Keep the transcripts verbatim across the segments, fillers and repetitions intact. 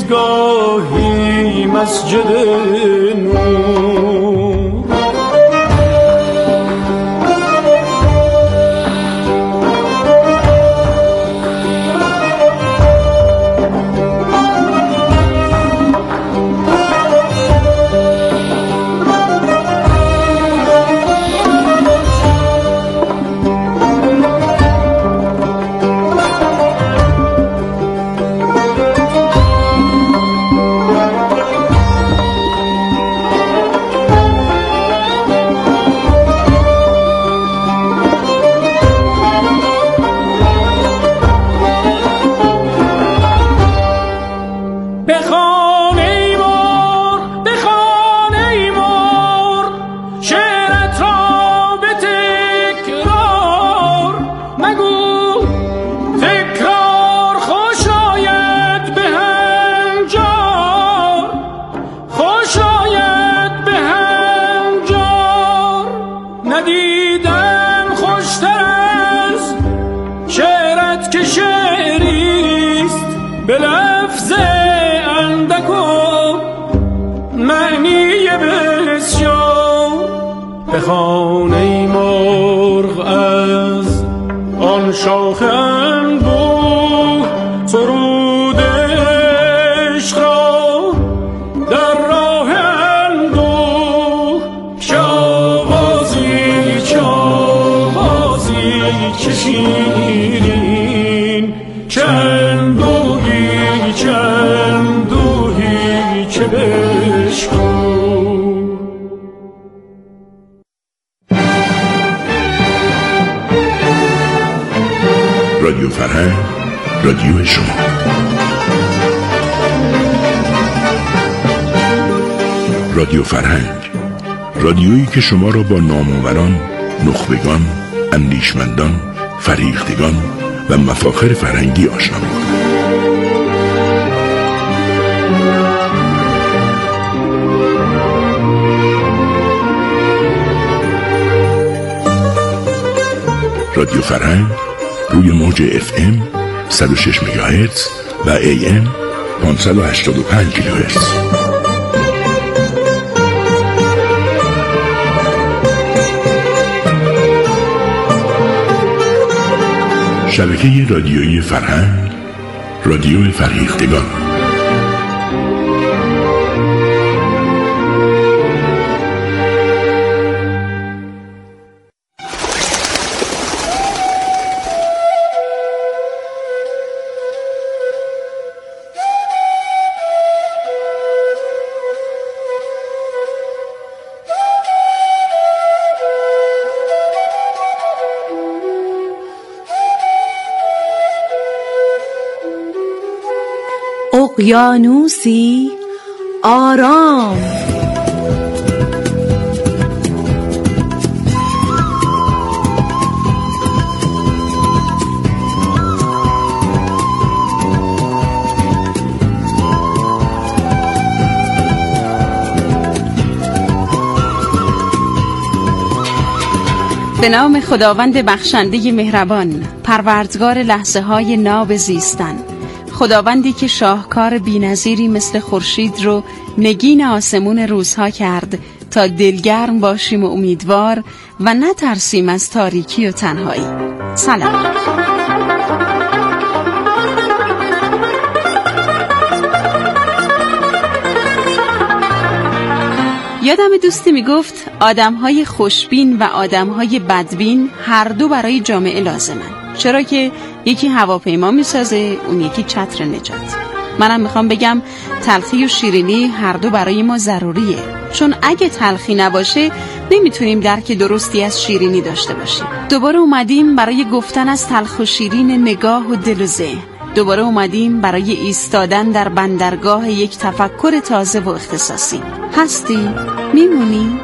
گاهی مسجد نور. بخوان ای مرغ از آن شاخ انبوه سرود عشق را در راه اندوه. چه آوازی چه آوازی چه شیرین، چه اندوهی چه اندوهی چه بشکن. رادیو فرهنگ، رادیو شما. رادیو فرهنگ، رادیویی که شما را با نامآوران، نخبگان، اندیشمندان، فریختگان و مفاخر فرهنگی آشنا می‌کند. رادیو فرهنگ روی موج اف ام صد و شش مگاهرتز و ای ام پانصد و هشتاد و پنج کیلوهرتز. شبکه رادیویی فرهنگ، رادیو فریختگان. اقیانوسی آرام، به نام خداوند بخشنده مهربان، پروردگار لحظه های ناب زیستن، خداوندی که شاهکار بی‌نظیری مثل خورشید رو نگین آسمون روزها کرد تا دلگرم باشیم و امیدوار و نترسیم از تاریکی و تنهایی. سلام. یادم دوستی میگفت آدم‌های خوشبین و آدم‌های بدبین هر دو برای جامعه لازمن، چرا که یکی هواپیما میسازه، اون یکی چتر نجات. منم میخوام بگم تلخی و شیرینی هر دو برای ما ضروریه، چون اگه تلخی نباشه نمیتونیم درک درستی از شیرینی داشته باشیم. دوباره اومدیم برای گفتن از تلخ و شیرین نگاه و دل و ذهن. دوباره اومدیم برای ایستادن در بندرگاه یک تفکر تازه و اختصاصی. هستی؟ میمونی؟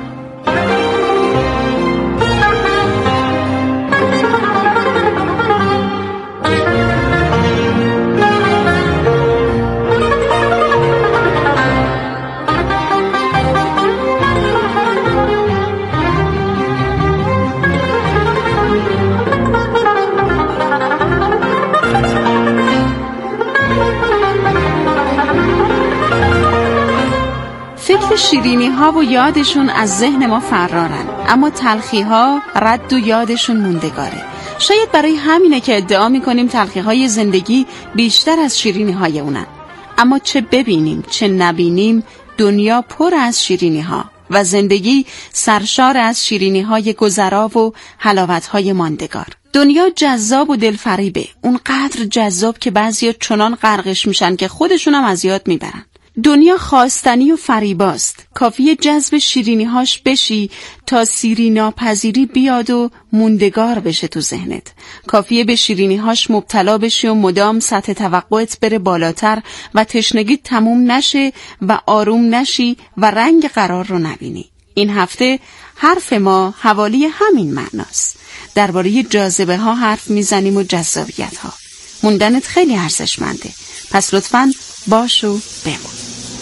لطف شیرینی ها و یادشون از ذهن ما فرارن، اما تلخی ها رد و یادشون موندگاره. شاید برای همینه که ادعا میکنیم تلخی های زندگی بیشتر از شیرینی های اونن. اما چه ببینیم چه نبینیم، دنیا پر از شیرینی ها و زندگی سرشار از شیرینی های گذرا و حلاوت های ماندگار. دنیا جذاب و دلفریبه، اونقدر جذاب که بعضیا چنان غرقش میشن که خودشون هم از یاد میبرن. دنیا خواستنی و فریباست، کافیه جذب شیرینی هاش بشی تا سیری ناپذیری بیاد و موندگار بشه تو ذهنت. کافیه به شیرینی هاش مبتلا بشی و مدام سطح توقعت بره بالاتر و تشنگی تموم نشه و آروم نشی و رنگ قرار رو نبینی. این هفته حرف ما حوالی همین معناست. درباره جاذبه ها حرف میزنیم و جذابیت ها. موندنت خیلی ارزشمنده، پس لطفاً باش و بمون.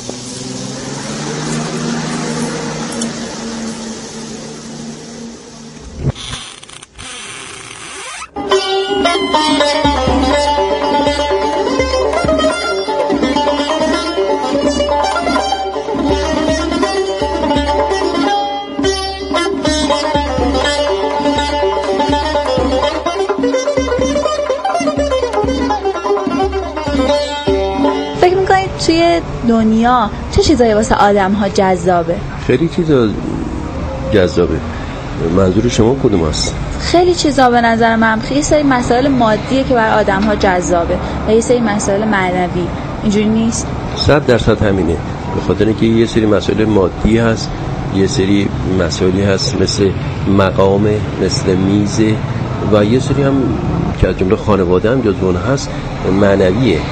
توی دنیا چه چیزایی واسه آدم ها جذابه؟ خیلی چیزا جذابه. منظور شما کدوم است؟ خیلی چیزا به نظر من. یه سری مسائل مادیه که برای آدم ها جذابه و یه سری مسائل معنوی. اینجوری نیست؟ صد درصد همینه. به خاطر اینکه یه سری مسائل مادی هست، یه سری مسائلی هست مثل مقام، مثل میزه و یه سری هم که از جمله خانواده هم جزو اون هست معنویه،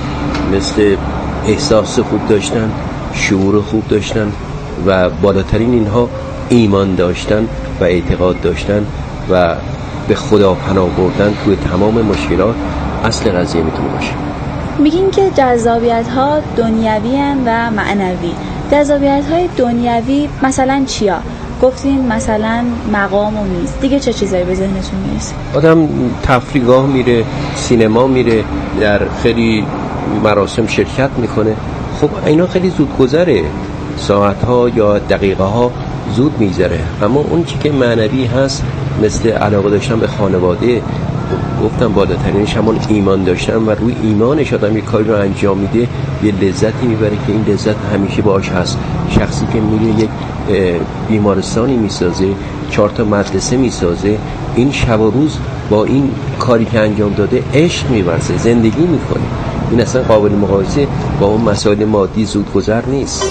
مثل احساس خوب داشتن، شعور خوب داشتن و بالاترین اینها ایمان داشتن و اعتقاد داشتن و به خدا پناه بردن توی تمام مشکلات اصل قضیه میتونه باشه. میگین که جذابیت ها دنیوی هن و معنوی. جذابیت های دنیوی مثلا چیا؟ گفتین مثلا مقام و میز. دیگه چه چیزایی به ذهنتون میرسه؟ آدم تفریحگاه میره، سینما میره، در خیلی مراسم شرکت میکنه. خب اینا خیلی زود گذره، ساعت ها یا دقیقه ها زود میگذره. اما اون چی که معنوی هست مثل علاقه داشتن به خانواده، گفتم بالاترینش همون ایمان داشتن و روی ایمانش آدم یک کاری رو انجام میده، یه لذتی میبره که این لذت همیشه باهاش هست. شخصی که میره یک بیمارستانی میسازه، چهار تا مدرسه میسازه، این شب و روز با این کاری که انجام داده عشق میورزه، زندگی میکنه. این اصلا قابل مقایسه با اون مسائل مادی زودگذر نیست.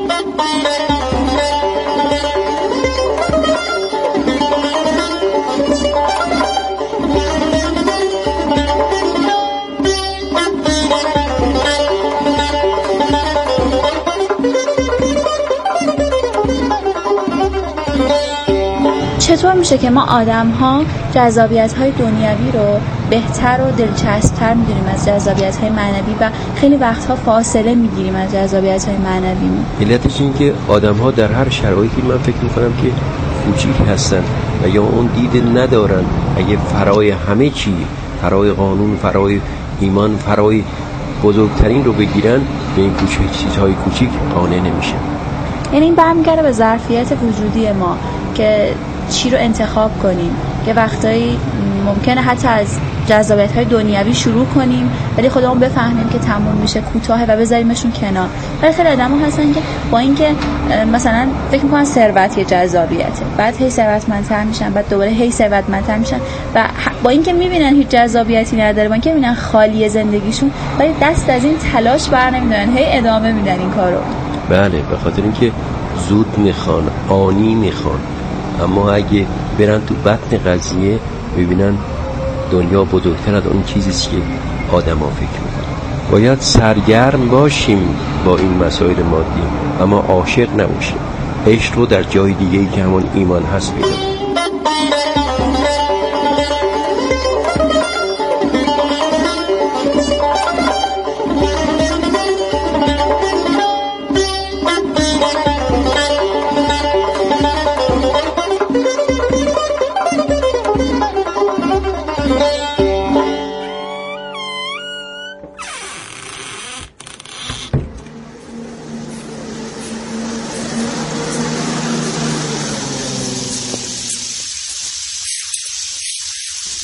چطور میشه که ما آدم ها جذابیت های دنیوی رو بهتر و دلچسب‌تر می‌دونیم از جذابیت های معنوی و خیلی وقتها فاصله میگیریم از جذابیت های معنوی؟ علتش این که آدم ها در هر شرایطی من فکر میکنم که کوچیک هستن و یا اون دید ندارن اگه فرای همه چی، فرای قانون، فرای ایمان، فرای بزرگترین رو بگیرن، به این کوچیک چیزهای کوچیک قانع نمیشن. یعنی این برمیگرده به ظرفیت وجودی ما که چی رو انتخاب کنیم. که وقتایی ممکنه حتی از جذابیت‌های دنیوی شروع کنیم ولی خودمون بفهمیم که تموم میشه، کوتاهه و بذاریمشون کنار. ولی خیلی آدم‌ها هستن که با اینکه مثلا فکر می‌کنن ثروت یه جذابیته، بعد هی ثروتمندتر میشن، بعد دوباره هی ثروتمندتر میشن و با اینکه می‌بینن هیچ جذابیتی نداره، با اینکه می‌بینن خالی زندگیشون، ولی دست از این تلاش برنمی‌دارن، هی ادامه میدن این کارو. بله، به خاطر اینکه زود میخوان، آنی میخوان. اما اگه برن تو بطن قضیه ببینن دنیا بزرگتر از اون چیزیست که آدم ها فکر میکنن. باید سرگرم باشیم با این مسائل مادی اما عاشق نباشیم. عشق رو در جای دیگه‌ای که همون ایمان هست پیدا کنیم.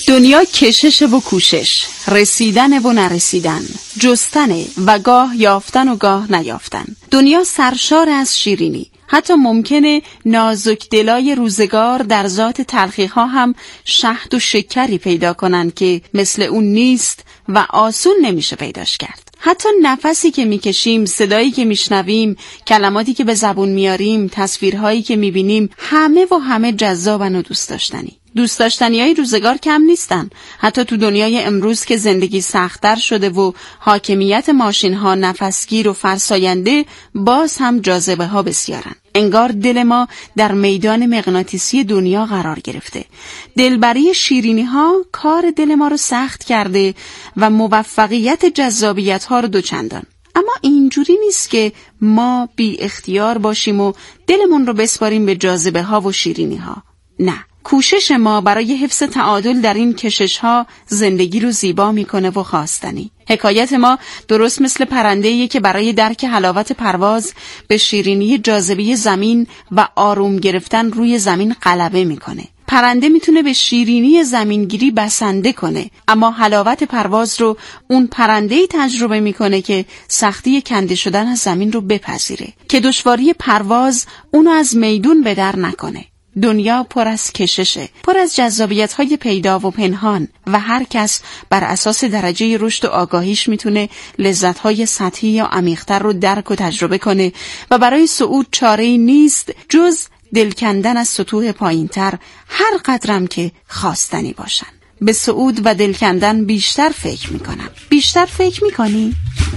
دنیا کشش و کوشش، رسیدن و نرسیدن، جستن و گاه یافتن و گاه نیافتن. دنیا سرشار از شیرینی. حتی ممکنه نازک دلای روزگار در ذات تلخی‌ها هم شهد و شکری پیدا کنن که مثل اون نیست و آسون نمیشه پیداش کرد. حتی نفسی که میکشیم، صدایی که میشنویم، کلماتی که به زبون میاریم، تصویرهایی که میبینیم، همه و همه جذابن و دوست داشتنی. دوست داشتنی های روزگار کم نیستن. حتی تو دنیای امروز که زندگی سخت‌تر شده و حاکمیت ماشین ها نفسگیر و فرساینده، باز هم جاذبه ها بسیارن. انگار دل ما در میدان مغناطیسی دنیا قرار گرفته. دلبری شیرینی ها کار دل ما رو سخت کرده و موفقیت جذابیت ها رو دوچندان. اما اینجوری نیست که ما بی اختیار باشیم و دلمون رو بسپاریم به جاذبه ها و شیرینی ها. نه. کوشش ما برای حفظ تعادل در این کشش ها زندگی رو زیبا میکنه و خواستنی. حکایت ما درست مثل پرنده‌ایه که برای درک حلاوت پرواز به شیرینی جاذبه زمین و آروم گرفتن روی زمین غلبه میکنه. پرنده میتونه به شیرینی زمینگیری بسنده کنه، اما حلاوت پرواز رو اون پرنده‌ای تجربه میکنه که سختی کنده شدن از زمین رو بپذیره، که دشواری پرواز اونو از میدون به در نکنه. دنیا پر از کششه، پر از جذابیت‌های پیدا و پنهان و هر کس بر اساس درجه رشد و آگاهیش میتونه لذت‌های سطحی یا عمیق‌تر رو درک و تجربه کنه و برای صعود چاره‌ای نیست جز دل کندن از سطوح پایین‌تر، هر قدرم که خواستنی باشن. به صعود و دل کندن بیشتر فکر میکنم. بیشتر فکر میکنی؟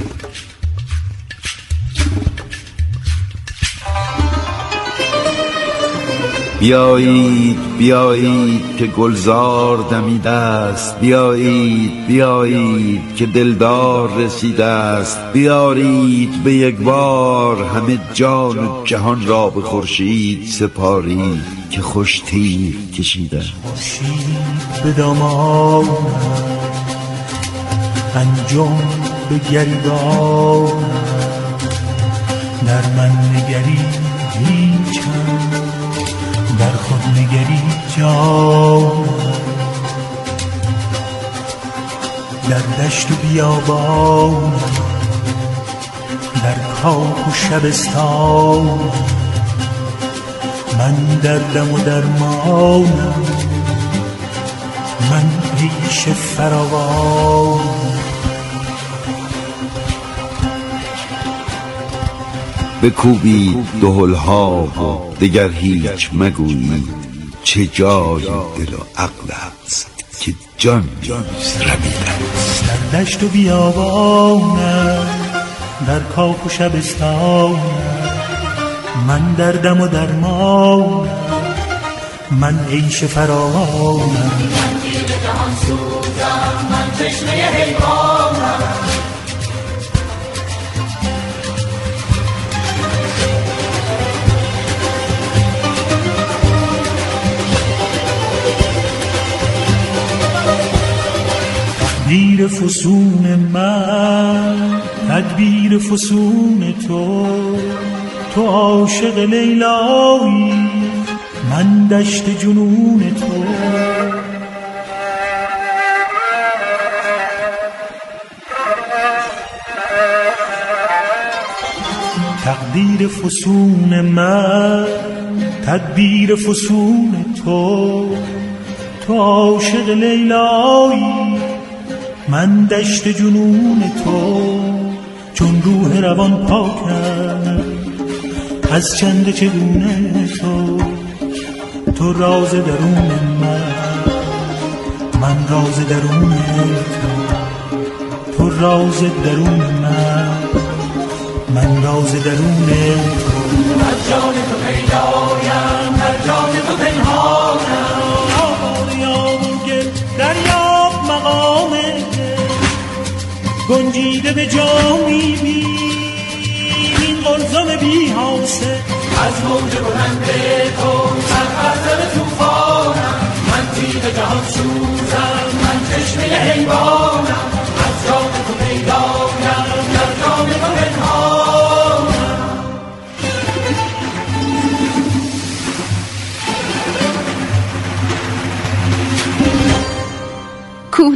بیایید بیایید که گلزار دمیده است، بیایید بیایید که دلدار رسیده است، بیارید به یک بار همه جان و جهان را به خورشید سپارید که خوش تیر کشیده است. خورشید به دامان انجم به گریبان، در من نگری هیچم، در خود نگری جان، در دشت و بیابان، در کاخ و شبستان، من دردم و درمانم، من عیش فراوان. بکوبید دهل‌ها و دگر هیچ مگویید، چه جای دل و عقل است که جان رمیده است. در دشت و بیابانم، در کاخ و شبستانم، من دردم و درمانم، من عیش فراوانم. من تیغ جهان سوزم، من تشنه حیوانم. تدبیر فسون من، تدبیر فسون تو، تو عاشق لیلایی، من دشت جنون تو. تقدیر فسون من، تدبیر فسون تو، تو عاشق لیلایی، من دشت جنون تو. چون روح روان پاکم از چند چگونه تو، تو راز درون من، من راز درون تو، تو راز درون من، من راز درون تو. از جان تو پیدایم، در جان تو پنهانم. آبادیام و گل دریاب مقام گنجیده به جامی بین، این قلزم بی حاصل از موج بلند تو سرپرزر توفانم. من تیغ جهان سوزم، من تشنه حیوانم. از جان تو پیدایم، در جان تو پنهانم.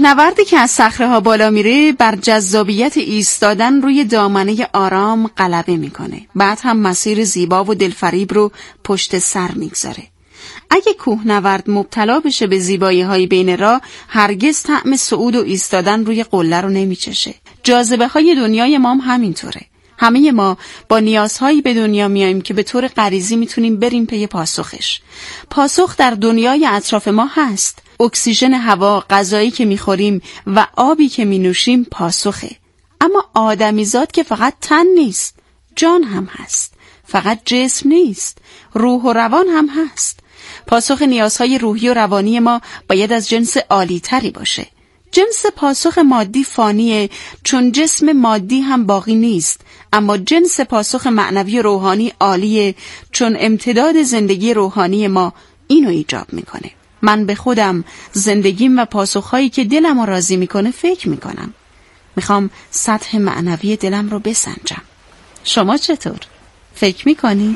کوهنوردی که از صخره‌ها بالا میره بر جذابیت ایستادن روی دامنه آرام غلبه میکنه. بعد هم مسیر زیبا و دلفریب رو پشت سر میگذاره. اگه کوهنورد مبتلا بشه به زیبایی‌های بین راه، هرگز طعم صعود و ایستادن روی قله رو نمیچشه. جاذبه‌های دنیای ما هم همینطوره. همه ما با نیازهایی به دنیا میاییم که به طور غریزی میتونیم بریم پی پاسخش. پاسخ در دنیای اطراف ما هست. اکسیژن هوا، غذایی که میخوریم و آبی که مینوشیم پاسخه. اما آدمیزاد که فقط تن نیست، جان هم هست. فقط جسم نیست، روح و روان هم هست. پاسخ نیازهای روحی و روانی ما باید از جنس عالی‌تری باشه. جنس پاسخ مادی فانیه، چون جسم مادی هم باقی نیست، اما جنس پاسخ معنوی و روحانی عالیه، چون امتداد زندگی روحانی ما اینو ایجاب میکنه. من به خودم، زندگیم و پاسخهایی که دلم رو راضی میکنه فکر میکنم. میخوام سطح معنوی دلم رو بسنجم. شما چطور؟ فکر میکنی؟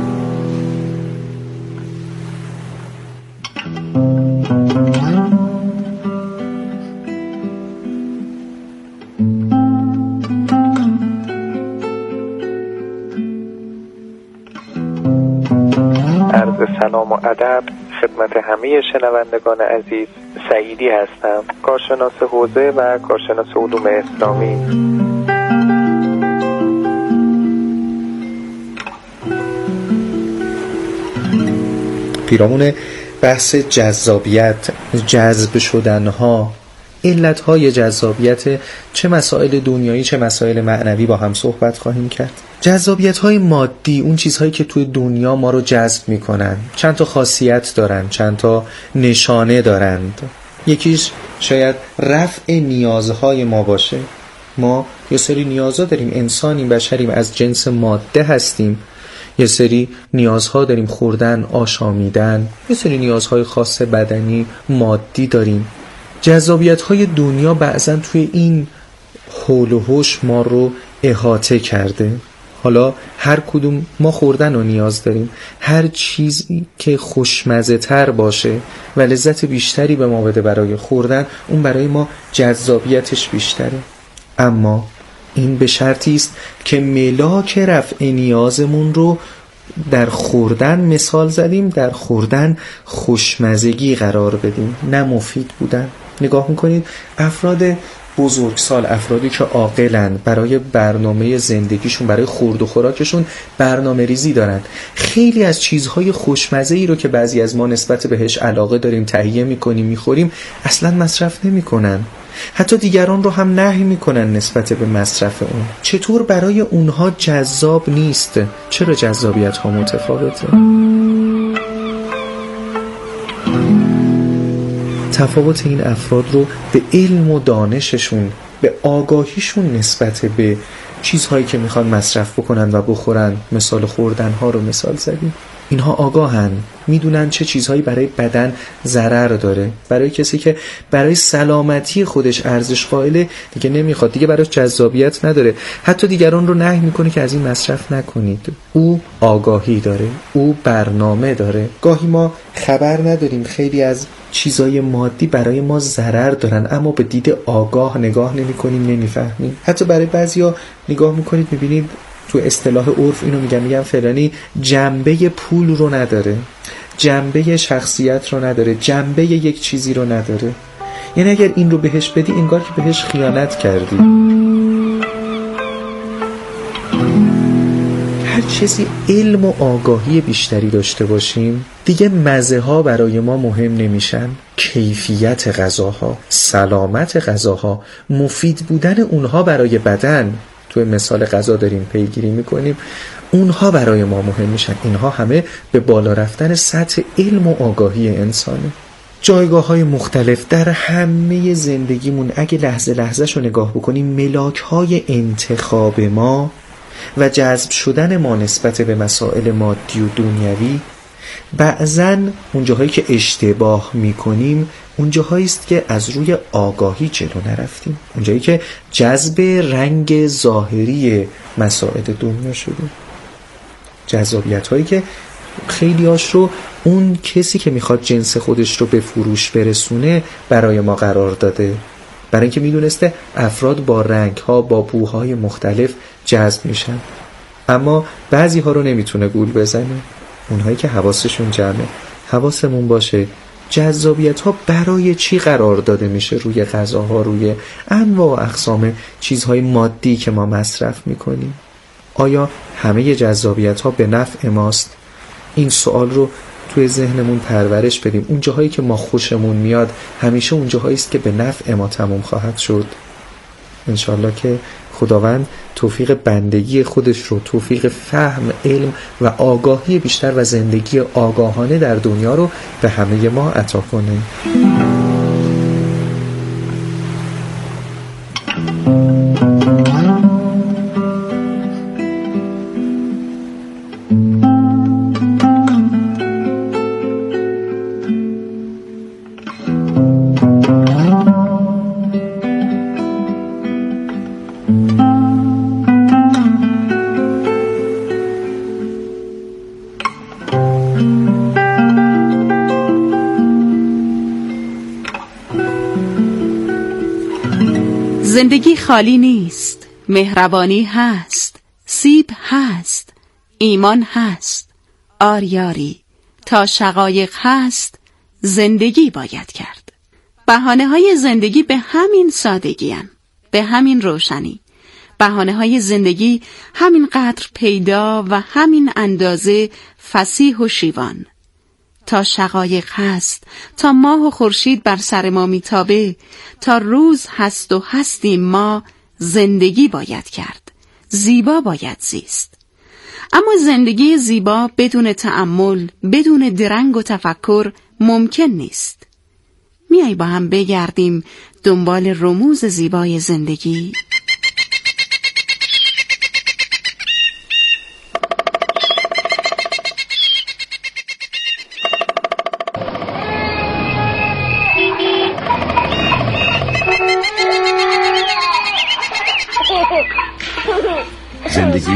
عرض سلام و ادب خدمت همه شنوندگان عزیز. سعیدی هستم، کارشناس حوزه و کارشناس علوم اسلامی. پیرامون بحث جذابیت، جذب شدنها، علتهای جذابیت، چه مسائل دنیایی چه مسائل معنوی با هم صحبت خواهیم کرد. جذابیت‌های مادی، اون چیزهایی که توی دنیا ما رو جذب می‌کنن، چند تا خاصیت دارن، چند تا نشانه دارند. یکیش شاید رفع نیازهای ما باشه. ما یه سری نیازها داریم، انسانیم، بشریم، از جنس ماده هستیم. یه سری نیازها داریم، خوردن، آشامیدن، یه سری نیازهای خاص بدنی مادی داریم. جذابیت‌های دنیا بعضن توی این حول و حوش ما رو احاطه کرده. حالا هر کدوم ما خوردن رو نیاز داریم، هر چیزی که خوشمزه تر باشه و لذت بیشتری به ما بده برای خوردن، اون برای ما جذابیتش بیشتره. اما این به شرطی است که ملاک رفع نیازمون رو در خوردن مثال زدیم، در خوردن خوشمزگی قرار بدیم، نه مفید بودن. نگاه میکنید افراد بزرگسال، افرادی که عاقلن، برای برنامه زندگیشون، برای خورد و خوراکشون برنامه ریزی دارن. خیلی از چیزهای خوشمزه‌ای رو که بعضی از ما نسبت بهش علاقه داریم، تهیه میکنیم، میخوریم، اصلا مصرف نمیکنن. حتی دیگران رو هم نهی میکنن نسبت به مصرف اون. چطور برای اونها جذاب نیست؟ چرا جذابیت ها متفاوته؟ تفاوت این افراد رو به علم و دانششون، به آگاهیشون نسبت به چیزهایی که میخوان مصرف بکنن و بخورن، مثال خوردن ها رو مثال زدیم. اینها آگاهن، میدونن چه چیزهایی برای بدن ضرر داره. برای کسی که برای سلامتی خودش ارزش قائله، دیگه نمیخواد، دیگه براش جذابیت نداره، حتی دیگران رو نهی میکنه که از این مصرف نکنید. او آگاهی داره، او برنامه داره. گاهی ما خبر نداریم خیلی از چیزای مادی برای ما ضرر دارن، اما به دید آگاه نگاه نمی‌کنیم، نمی‌فهمیم. حتی برای بعضیا نگاه می‌کنید می‌بینید تو اصطلاح عرف اینو میگن میگن فلانی جنبه پول رو نداره، جنبه شخصیت رو نداره، جنبه یک چیزی رو نداره. یعنی اگر این رو بهش بدی انگار که بهش خیانت کردی. هر چیزی علم و آگاهی بیشتری داشته باشیم، دیگه مزه ها برای ما مهم نمیشن. کیفیت غذاها، سلامت غذاها، مفید بودن اونها برای بدن، توی مثال غذا داریم پیگیری میکنیم، اونها برای ما مهم میشن. اینها همه به بالا رفتن سطح علم و آگاهی انسانه. جایگاه های مختلف در همه زندگیمون اگه لحظه لحظه شو نگاه بکنیم، ملاک های انتخاب ما و جذب شدن ما نسبت به مسائل مادی و دنیوی، بعضن اون جاهایی که اشتباه میکنیم اون جاهایی است که از روی آگاهی جلو نرفتیم، اون جایی که جذب رنگ ظاهری مسائل دنیا شدیم، جذابیت هایی که خیلی هاش رو اون کسی که میخواد جنس خودش رو به فروش برسونه برای ما قرار داده. برای اینکه میدونسته افراد با رنگ‌ها با بوهای مختلف جذب میشن. اما بعضی ها رو نمیتونه گول بزنه، اونهایی که حواسشون جمعه. حواسمون باشه جذابیت ها برای چی قرار داده میشه روی غذاها، روی انواع و اقسام چیزهای مادی که ما مصرف میکنیم. آیا همه جذابیت ها به نفع ماست؟ این سوال رو توی ذهنمون پرورش بدیم. اون جاهایی که ما خوشمون میاد همیشه اون جاهایی است که به نفع ما تموم خواهد شد. انشالله که خداوند توفیق بندگی خودش رو، توفیق فهم، علم و آگاهی بیشتر و زندگی آگاهانه در دنیا رو به همه ما عطا کنه. زندگی خالی نیست، مهربانی هست، سیب هست، ایمان هست، آریاری، تا شقایق هست، زندگی باید کرد. بهانه های زندگی به همین سادگی هن، به همین روشنی. بهانه های زندگی همین قدر پیدا و همین اندازه فصیح و شیوان. تا شقایق هست، تا ماه و خورشید بر سر ما میتابه، تا روز هست و هستیم ما، زندگی باید کرد، زیبا باید زیست. اما زندگی زیبا بدون تأمل، بدون درنگ و تفکر ممکن نیست. میای با هم بگردیم دنبال رموز زیبای زندگی؟ زندگی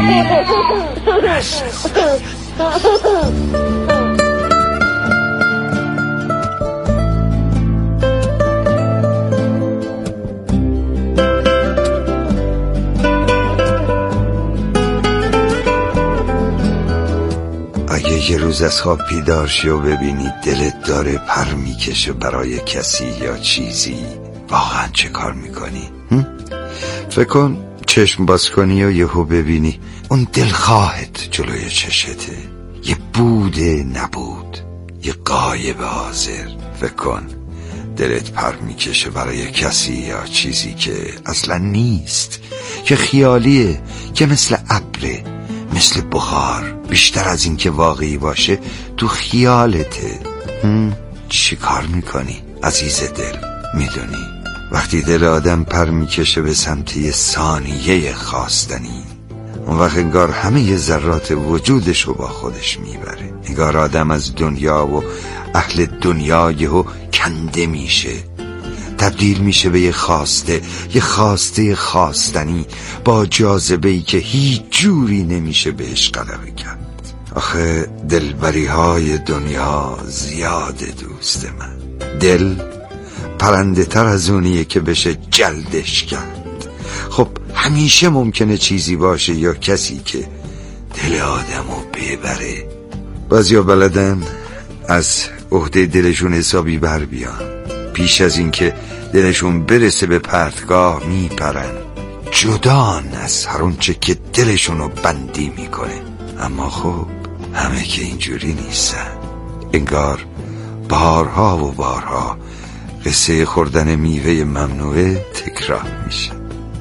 اگه یه روز از خواب بیدار شی و ببینی دلت داره پر میکشه برای کسی یا چیزی، واقعا چه کار میکنی؟ فکر کن چشم باز کنی و یهو ببینی اون دلخواهت جلوی چشته، یه بوده نبود، یه غایب حاضر. فکر کن دلت پر میکشه برای کسی یا چیزی که اصلا نیست، که خیالیه، که مثل ابره، مثل بخار، بیشتر از این که واقعی باشه تو خیالته. چی کار میکنی عزیز دل؟ میدونی وقتی دل آدم پر میکشه به سمت یه ثانیه خواستنی، اون وقت انگار همه ذرات وجودش رو با خودش میبره. انگار آدم از دنیا و اهل دنیا یهو کنده میشه، تبدیل میشه به یه خواسته، یه خواسته خواستنی با جاذبه‌ای که هیچ جوری نمیشه بهش غلبه کرد. آخه دلبری های دنیا زیاده دوست من. دل پرنده تر از اونیه که بشه جلدش کرد. خب همیشه ممکنه چیزی باشه یا کسی که دل آدمو ببره. بعضیا بلدن از عهده دلشون حسابی بر بیان، پیش از این که دلشون برسه به پرتگاه میپرن، جدان از هر اونچه که دلشونو بندی میکنه. اما خب همه که اینجوری نیستن. انگار بارها و بارها قصه خوردن میوه ممنوعه تکرار میشه.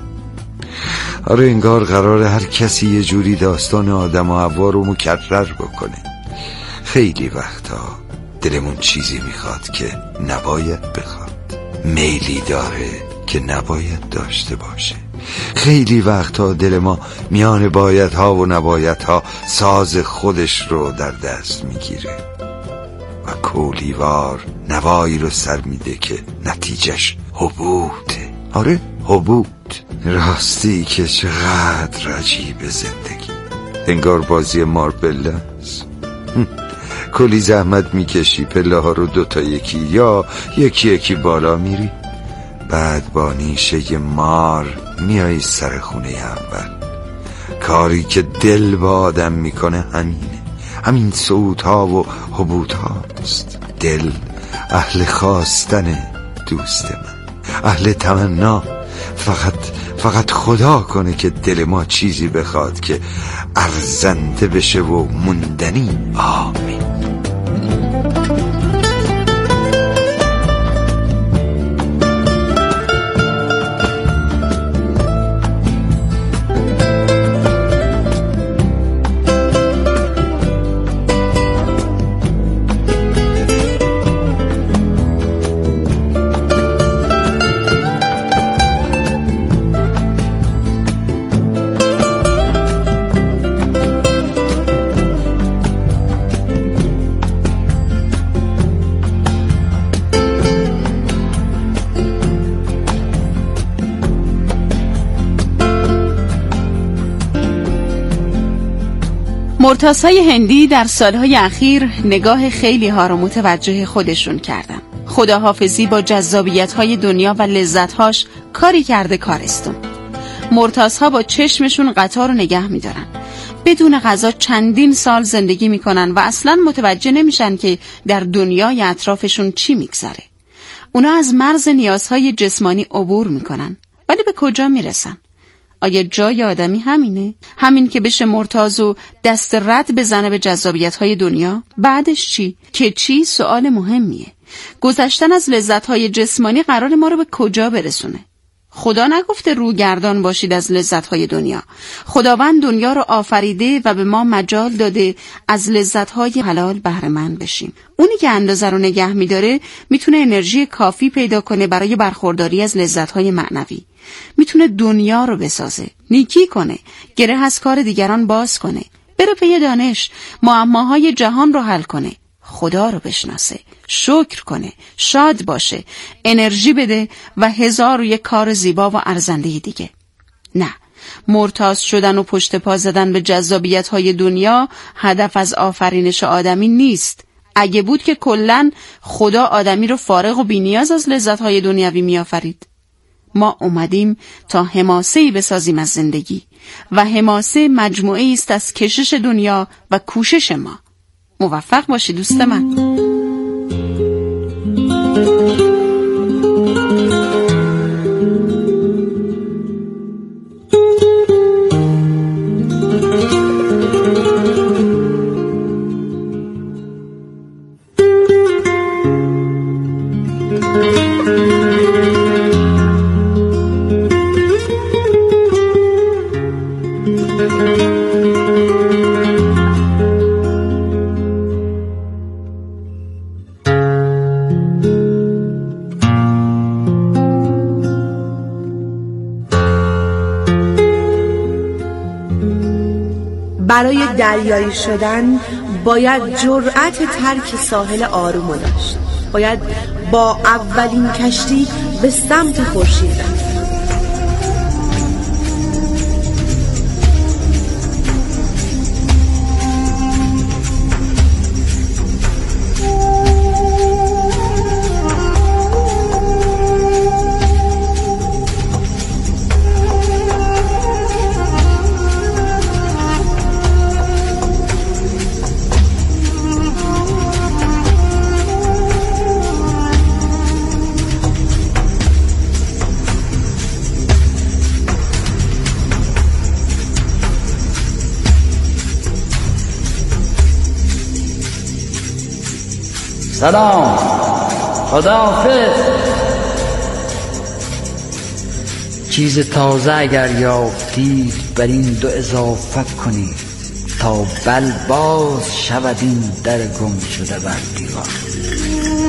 آره انگار قراره هر کسی یه جوری داستان آدم و حوا رو مکرر بکنه. خیلی وقتا دلمون چیزی میخواد که نباید بخواد، میلی داره که نباید داشته باشه. خیلی وقتا دل ما میان بایدها و نبایدها ساز خودش رو در دست میگیره و کولیوار نوایی رو سر میده که نتیجش حبوطه. آره حبوط. راستی که چقدر عجیب زندگی، انگار بازی ماربله است. کلی زحمت میکشی، پله ها رو دوتا یکی یا یکی یکی بالا میری، بعد با نیشه مار میای سر خونه اول. کاری که دل با آدم میکنه همینه، همین صعود ها و هبوط هاست. دل اهل خواستن دوست من، اهل تمنا. فقط فقط خدا کنه که دل ما چیزی بخواد که ارزنده بشه و موندنی. آمین. مرتاسای هندی در سالهای اخیر نگاه خیلی ها رو متوجه خودشون کردن. خداحافظی با جذابیت‌های دنیا و لذت‌هاش کاری کرده کارستون. مرتاسها با چشمشون قطار رو نگه می‌دارن. بدون غذا چندین سال زندگی می‌کنن و اصلاً متوجه نمیشن که در دنیای اطرافشون چی می‌گذره. اونا از مرز نیازهای جسمانی عبور می‌کنن، ولی به کجا میرسن؟ آیا جای آدمی همینه؟ همین که بشه مرتاض و دست رد بزنه به جذابیت‌های دنیا؟ بعدش چی؟ که چی؟ سوال مهمیه. گذشتن از لذت‌های جسمانی قرار ما رو به کجا برسونه؟ خدا نگفته روگردان باشید از لذت‌های دنیا. خداوند دنیا رو آفریده و به ما مجال داده از لذت‌های حلال بهره مند بشیم. اونی که اندازه رو نگه می‌داره میتونه انرژی کافی پیدا کنه برای برخورداری از لذت‌های معنوی. میتونه دنیا رو بسازه، نیکی کنه، گره از کار دیگران باز کنه، بره پی دانش، معماهای جهان رو حل کنه، خدا رو بشناسه، شکر کنه، شاد باشه، انرژی بده و هزار و یک کار زیبا و ارزنده دیگه. نه، مرتاض شدن و پشت پا زدن به جذابیت‌های دنیا هدف از آفرینش آدمی نیست. اگه بود که کلاً خدا آدمی رو فارغ و بی‌نیاز از لذت‌های دنیوی می‌آفرید. ما اومدیم تا حماسه‌ای بسازیم از زندگی و حماسه مجموعه‌ای است از کشش دنیا و کوشش ما. موفق باشی دوست من. برای دریایی شدن باید جرأت ترک ساحل آروم داشت. باید با اولین کشتی به سمت خورشید رفت. سلام، خداحافظ. چیز تازه اگر یافتید بر این دو اضافت کنید تا بل باز شود این در گم شده بر دیوار.